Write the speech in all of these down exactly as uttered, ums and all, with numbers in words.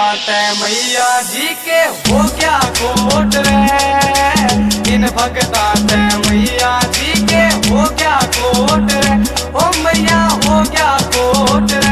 ते मैया जी के हो क्या कोट रे। इन भगता ते मैया जी के हो क्या कोट रे। ओ मैया हो क्या कोट रे।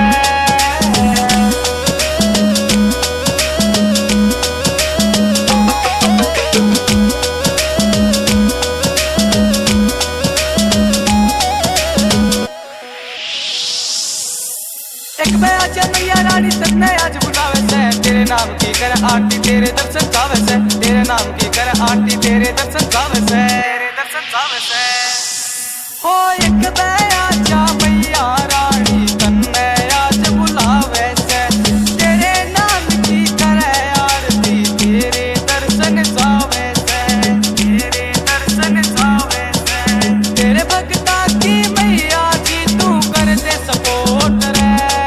एक मैं आज मैया रानी तन्ने आज बुलावे से। तेरे नाम की कर आरती तेरे दर्शन चावे से। तेरे नाम की कर आरती तेरे दर्शन चावे से। तेरे दर्शन चावे से। हो एक मैं आजा मैया रानी तन्ने आज बुलावे से। तेरे नाम की कर आरती तेरे दर्शन चावे से। तेरे दर्शन चावे से। तेरे भक्ता की मैया जी तू कर दे सपोर्ट रे।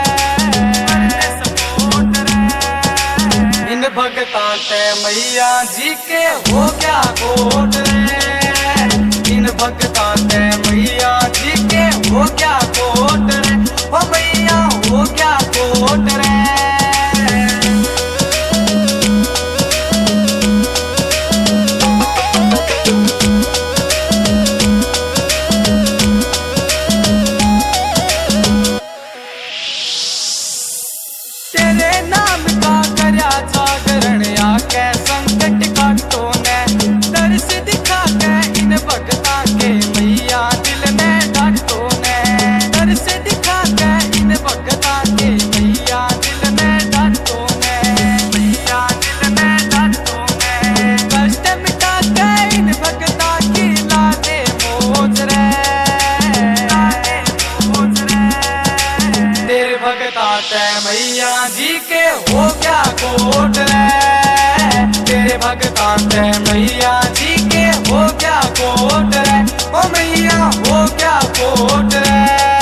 भगता ते मैया जी के हो क्या कोट रे। इन भगता ते मैया जी के हो क्या कोट रे। ओ मैया हो क्या कोट रे। तेरे नाम का करया जागरण आके संकट काटो ने। दर्श दिखा के इन भगता के मैया दिल में डांटो ने। दर्श दिखा के इन भगता के मैया दिल में डांटो ने। मैया दिल में डांटो ने। कष्ट मिटा के इन भगता की ला दे मौज रे। ला दे मौज रे। तेरे भगता ते मैया जी के हो क्या कोट रे। तेरे भगता ते मैया जी के हो क्या कोट रे। ओ मैया हो क्या कोट रे।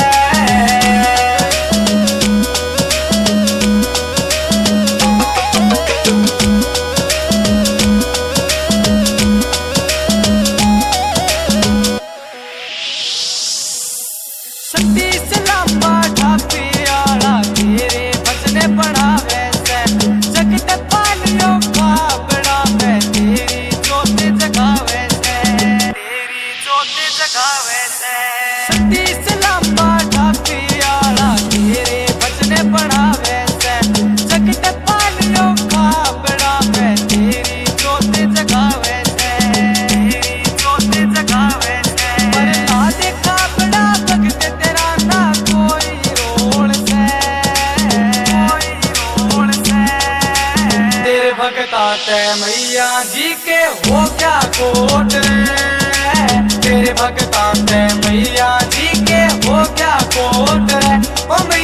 सती सलामा ढापी आला तेरे भजने पढ़ावे से। जगत पालियो खाबड़ा में तेरी जोत जगावे से। तेरी जोत जगावे से। सती सलामा ढापी आला तेरे भजने पढ़ावे से। जगत पालियो खाबड़ा में तेरी जोत जगावे से। तेरी जोत जगावे से। पर ना देखा बड़ा भगत तेरा ना कोई रोल से। कोई रोल से। तेरे भगता ते मैया जी के हो क्या कोट रे। तेरे भगता ते मैया जी के हो क्या कोट रे। ओ